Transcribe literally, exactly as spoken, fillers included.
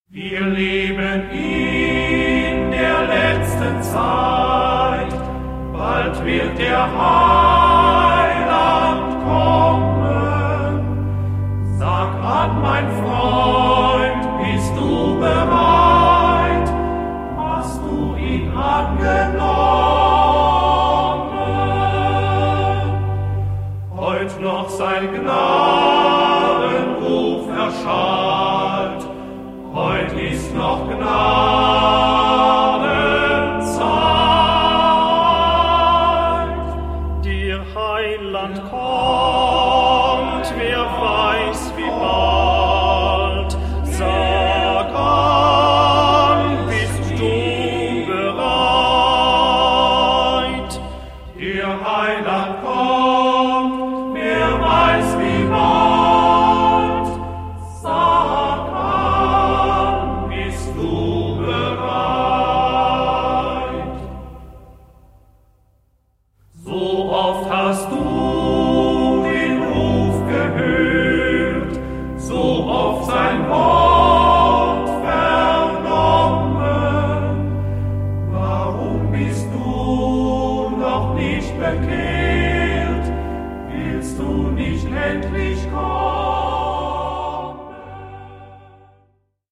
Wir leben in der letzten Zeit, bald wird der Heiland kommen. Sag an, mein Freund, bist du bereit? Hast du ihn angenommen? Heut noch sein Gnadenruf erschallt, heut ist noch Gnadenzeit. Der Heiland kommt, wer weiß wie bald. Sag an, bist du bereit? Der Heiland kommt, wer weiß wie bald. Sag an, bist du bereit? So oft hast du den Ruf gehört, so oft sein Wort vernommen. Warum bist du noch nicht bekehrt? Willst du nicht endlich kommen?